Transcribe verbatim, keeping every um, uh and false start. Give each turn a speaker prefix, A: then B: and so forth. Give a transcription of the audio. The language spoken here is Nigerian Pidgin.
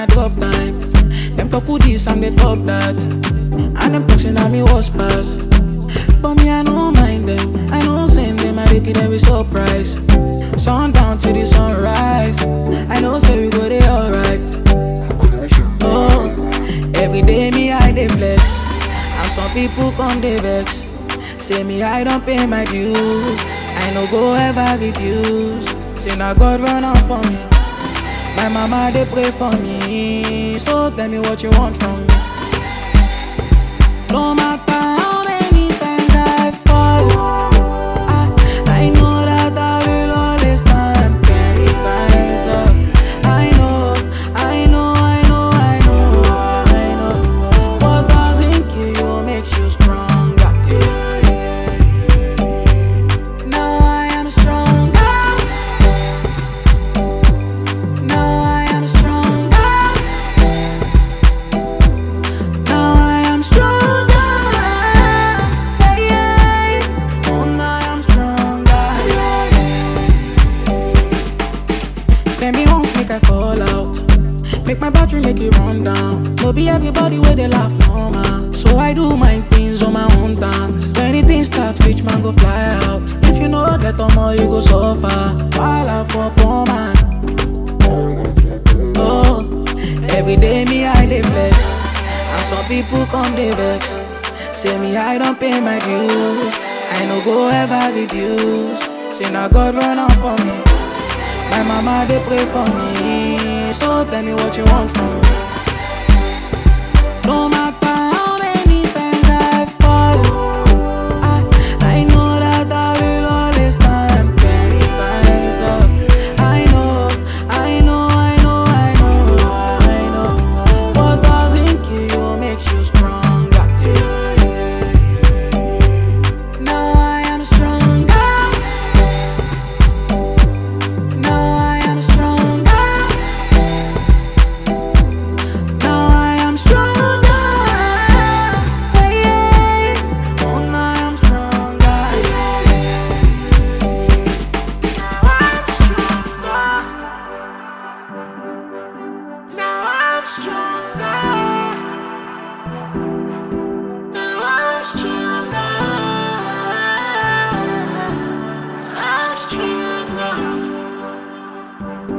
A: I drop time. Them talk with this and they talk that. And them talking at me was pass. But me, I don't mind them. I know send them, I make it every surprise. Sundown to the sunrise. I know say we go there alright. Oh, every day me I dey flex. And some people come dey vex. Say me I don't pay my dues. I no go ever reduce. Say now God run out for me. My mama they pray for me. So tell me what you want from me. No matter how many times I fall, I, I know that I will always stand ten times up. I know, I know, I know, I know, I know. What doesn't kill you makes you stronger. Now I am stronger. Now I am stronger. Now I am stronger. Yeah, yeah. Oh, now I am stronger. Tell me won't make I fall out. Make my battery make it run down. No be everybody where they laugh no man. So I do my things on my own terms. When anything starts, rich man go fly out. If you know get on more, you go suffer. While I for poor man. Oh, every day me I dey flex. And some people come dey vex. Say me I don't pay my dues. I no go ever reduce. Say now God run out for me. My mama they pray for me. So tell me what you want from me. No matter how many times I fall, I, I know that I will always stand ten times up. I know, I know, I know, I know, I know. What doesn't kill you makes you stronger. Now I am stronger. Now I am stronger. Now I am stronger. Yeah, yeah. Oh, now I am stronger. Now I'm stronger. Now I'm stronger. Now I'm stronger. I'm stronger.